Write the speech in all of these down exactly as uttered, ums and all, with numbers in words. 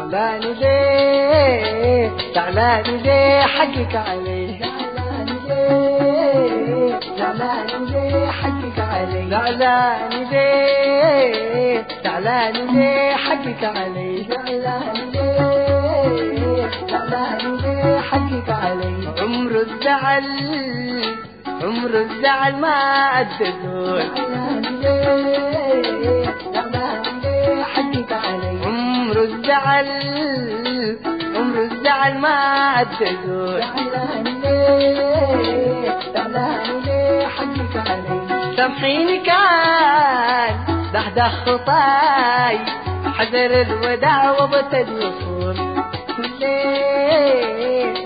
زعلان ليه زعلان ليه حقك عليه زعلان ليه زعلان ليه حقك عليه زعلان ليه زعلان ليه حقك عليه زعلان ليه زعلان ليه حقك عليه عمر الزعل عمر الزعل ما أدى زول زعلان ليه زعلان ليه حقك عليه عمر الزعل عمر الزعل ما أدى زول زعلان ليه زعلان ليه حقك عليه سامحيني كان دحدح خطاي حذر الوداع وبت الوصول ليه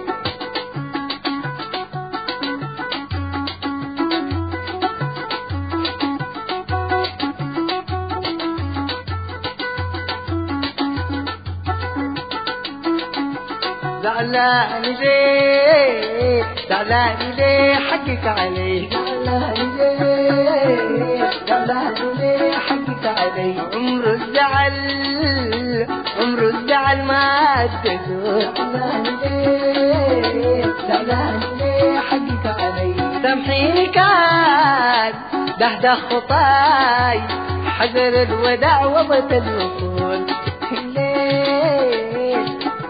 زعلان ليه زعلان ليه حقك عليه زعلان ليه زعلان ليه حقك عليه عمر الزعل عمر الزعل ما أدى زول زعلان ليه زعلان ليه حقك عليه سامحيني كان دحدح خطاي حذر الوداع وبت الوصول ليه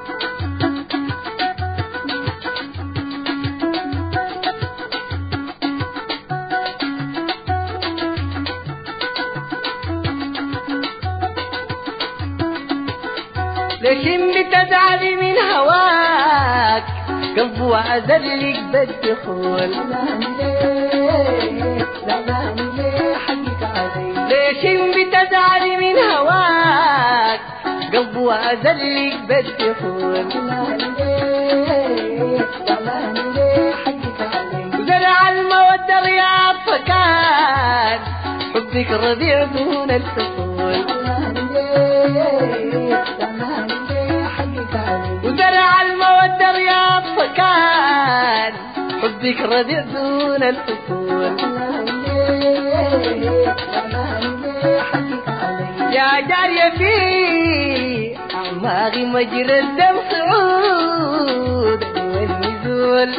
لكن بتزعلي من هواك قلب وأذلك بالدخول زعلان ليه زعلان ليه حقك عليه لكن بتزعلي من هواك قلب وأذلك بالدخول زعلان ليه زعلان ليه حقك عليه وزرع المودة رياض فكان حبك ربيع دون الفصول زعلان ليه زعلان ليه حقك عليه وزرع المودة رياض فكان حبك ربيع دون الفصول زعلان ليه زعلان ليه حقك عليه يا جارية في أعماقي مجرى الدم صعود والنزول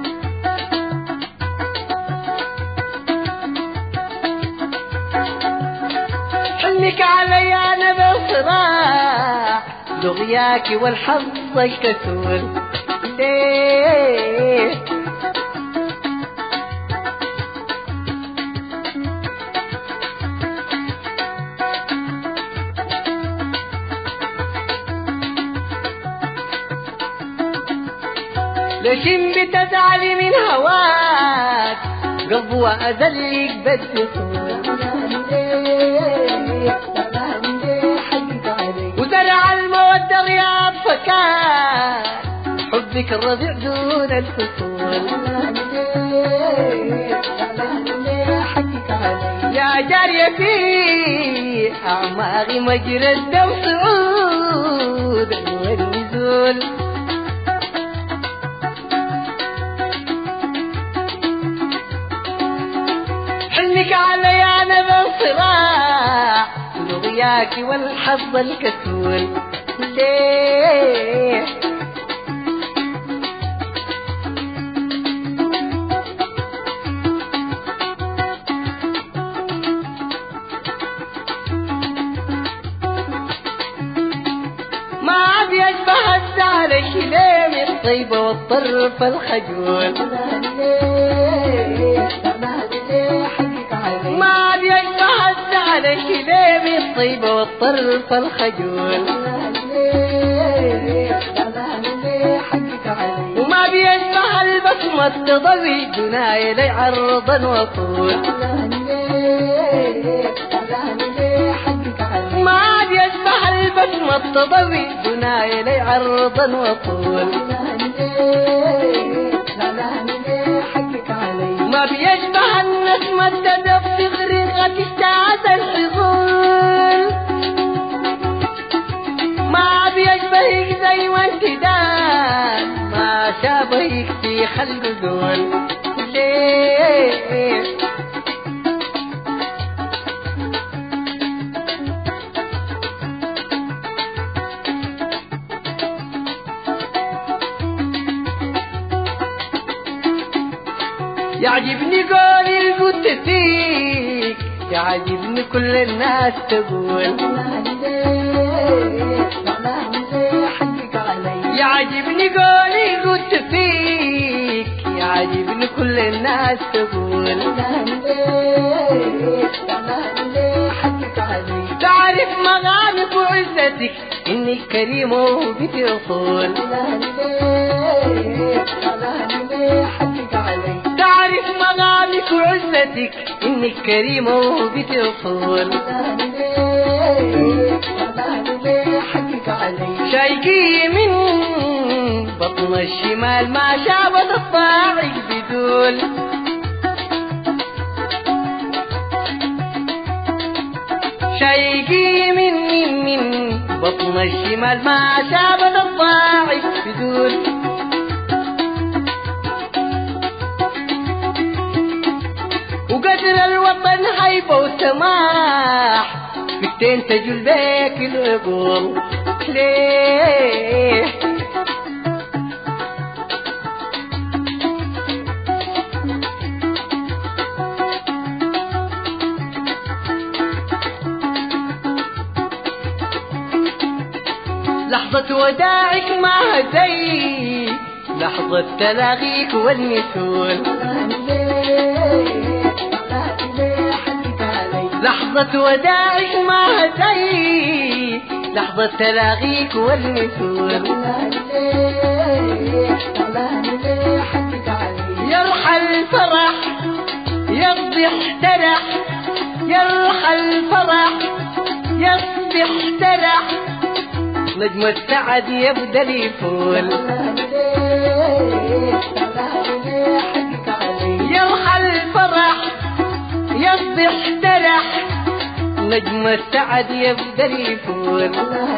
حلك علي أنا بالصراع لغياك والحظ الكسول ليه لكن بتزعلي من هواك قلب وأذلك بالدخول زعلان ليه زعلان ليه حقك عليه وزرع المودة رياض فكان حبك الربيع دون الفصول زعلان ليه زعلان ليه حقك عليه يا جارية في أعماقي مجرى الدم صعود والنزول حلمك علي أنا بالصراع لغياك والحظ الكسول ليه ما عاد يشبه الزعل الشليم الطيبة والطرف الخجول ما عاد يشبه الزعل الشليم الطيبة والطرف الخجول وما بيشبه البسمة تضوي جناي لي عرضا وطول ما عاد يشبه البسمة تضوي جناي لي عرضا وطول ما بيشبه النسمة تدب تغرق تشتعت الحصول ما بيشبهك زي ما انت دان ما شابهك في خلق دول ليه يعجبني قولي القدت فيك، يعجبني كل الناس تقول يعجبني قولي القدت فيك، يعجبني كل الناس تقول تعرف مغامك وعزتك انك كريم وبتطول، تعرف مغامك وعزتك انك كريم وبتطول، شايقي من بطن الشمال ما شابت الطاعق بدول، شايقي من من من بطن الشمال ما شابت الطاعق بدول، وقدر الوطن هيبة وسماح بكتين تجول بيك العقول ليه لحظة وداعك ما هدي لحظة تلاغيك والنسول، لحظة وداعك ما هدي لحظة تلاغيك والنسول، يرحل الفرح يصبح ترح، يرحل الفرح يصبح ترح، نجم السعد يبدأ يفول، يرحل الفرح يصبح ترح، نجم السعد يبدأ يفول،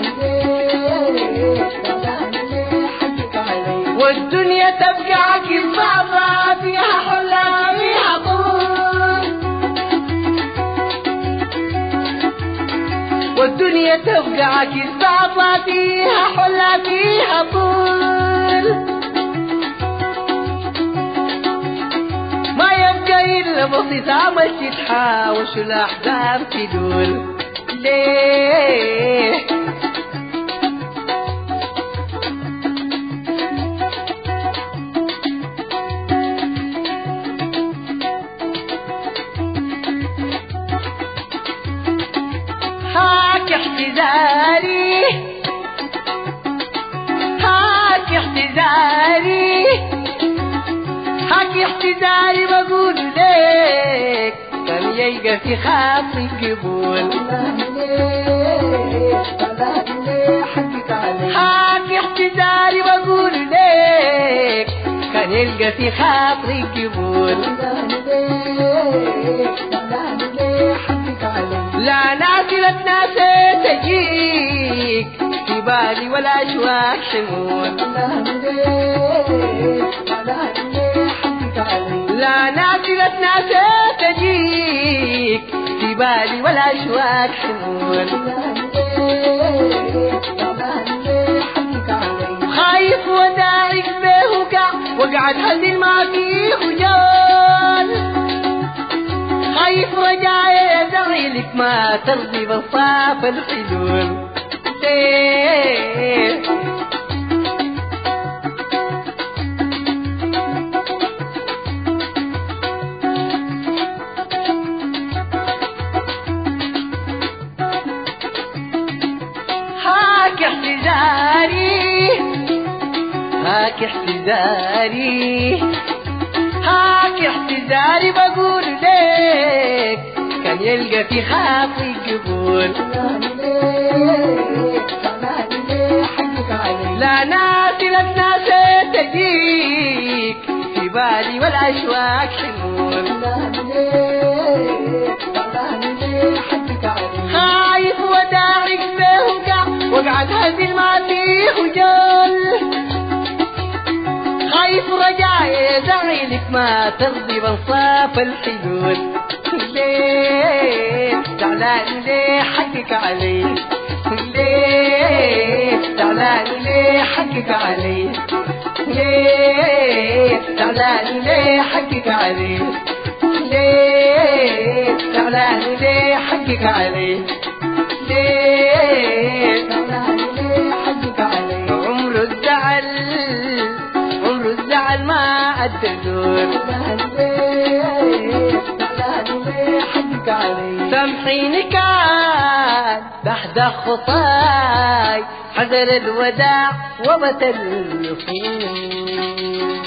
والدنيا تبقى عقب بعضها فيها حلا فيها طول، والدنيا تبقى عكس بعضها فيها حلا فيها طول، ما يبقى إلا بسيط عمل تحاوش الأحزاب تدول ليه هاك احتزاري هاك احتزاري هاك احتزاري بقول ليك كان يلقى في خاطري قبول، هاك احتزاري بقول ليك كان يلقى في خاطري قبول، لا نازلت ناسي تجيك في بالي ولا أشواك شمول، لا نازلت ناسي تجيك في بالي ولا أشواك شمول، خايف وداعك به وقع وقعد هزل ما فيه وجال، خايف رجاي ادعي لك ما ترضي بصاف الحلول ليه هاك احتزاري هاك احتزاري هاك احتزاري بقول ليك كان يلقى في خاطري قبول، لا نازلت ناسي تجيك في بالي والأشواك شمول، خايف وداعك به وقع وقعد هزل ما فيه وجل، خايف رجاي ادعي لك ما ترضي بنصاف الحلول ليه زعلان ليه حقك علي ليه زعلان ليه حقك علي ليه زعلان ليه حقك عليه ليه زعلان ليه حقك عليه ليه زعلان ليه حقك عليه عمر الزعل عمر الزعل ما أددور سامحيني كان بحد خطاي حذر الوداع وبت الوفين